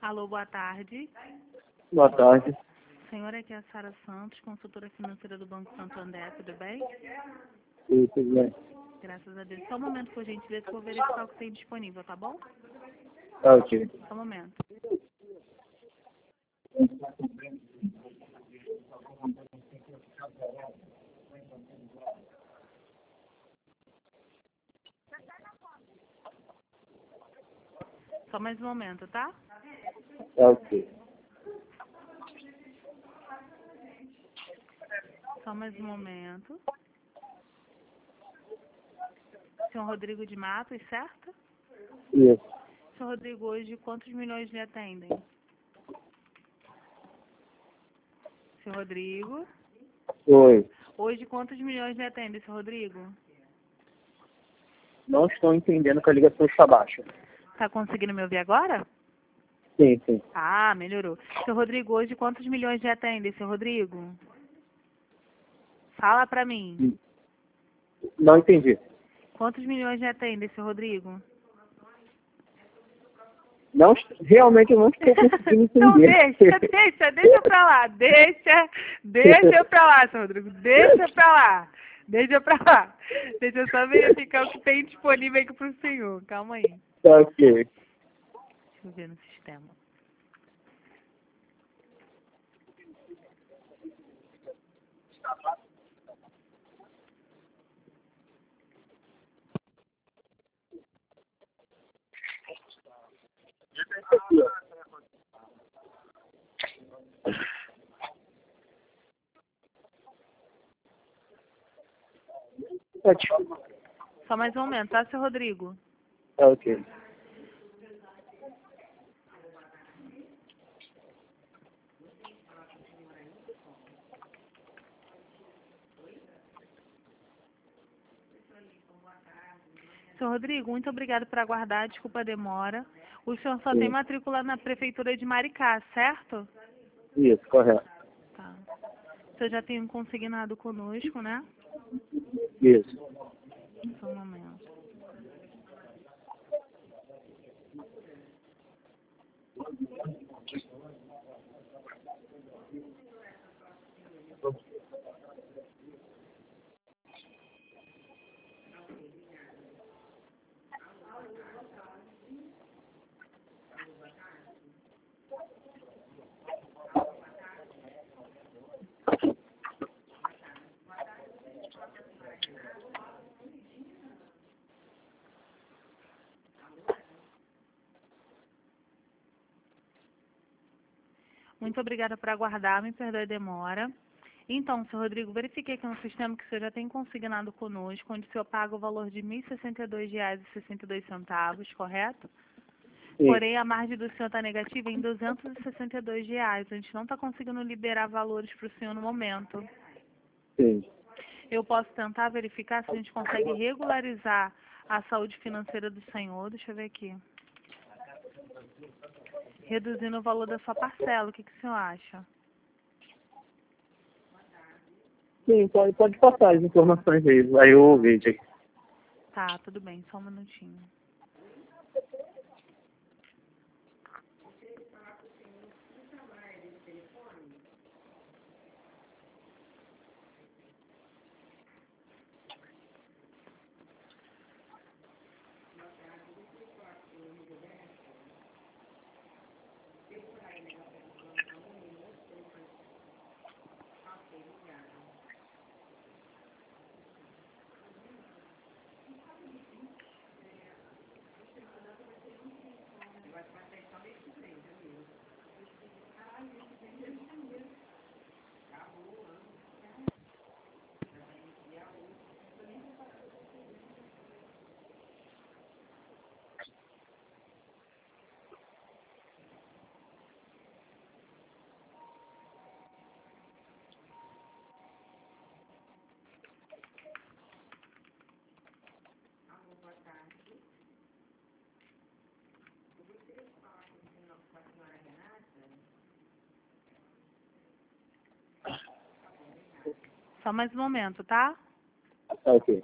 Alô, boa tarde. Boa tarde. Senhora, aqui é a Sara Santos, consultora financeira do Banco Santander, tudo bem? Sim, tudo bem. Graças a Deus. Só um momento, por gentileza, que eu vou verificar o que tem disponível, tá bom? Tá ok. Só um momento. Só mais um momento, tá? Tá ok. Só mais um momento. Senhor Rodrigo de Matos, certo? Isso. Senhor Rodrigo, hoje quantos milhões lhe atendem? Senhor Rodrigo? Oi. Hoje quantos milhões lhe atendem, senhor Rodrigo? Não estou entendendo que a ligação está baixa. Tá conseguindo me ouvir agora? Sim, sim. Ah, melhorou. Senhor Rodrigo, hoje quantos milhões lhe atendem, senhor Rodrigo? Fala pra mim. Não entendi. Quantos milhões lhe atendem, senhor Rodrigo? Não, realmente eu não estou conseguindo Então entender. deixa pra lá. Deixa pra lá, senhor Rodrigo. Deixa pra lá. Deixa eu só verificar o que tem disponível aqui pro senhor. Calma aí. Tá ok. Deixa eu ver no sistema. Ótimo. Só mais um momento, tá, senhor Rodrigo? Tá ok. Senhor Rodrigo, muito obrigado por aguardar. Desculpa a demora. O senhor só tem Sim. matrícula na Prefeitura de Maricá, certo? Isso, correto. Tá. O senhor já tem um consignado conosco, né? Isso. Só um momento. Muito obrigada por aguardar. Me perdoe a demora. Então, senhor Rodrigo, verifiquei aqui no sistema que o senhor já tem consignado conosco, onde o senhor paga o valor de R$ 1.062,62, correto? Sim. Porém, a margem do senhor está negativa em R$ 262. A gente não está conseguindo liberar valores para o senhor no momento. Sim. Eu posso tentar verificar se a gente consegue regularizar a saúde financeira do senhor. Deixa eu ver aqui. Reduzindo o valor da sua parcela. O que o senhor acha? Sim, pode passar as informações aí. Aí eu vejo aqui. Tá, tudo bem. Só um minutinho. Só mais um momento, tá? Tá ok.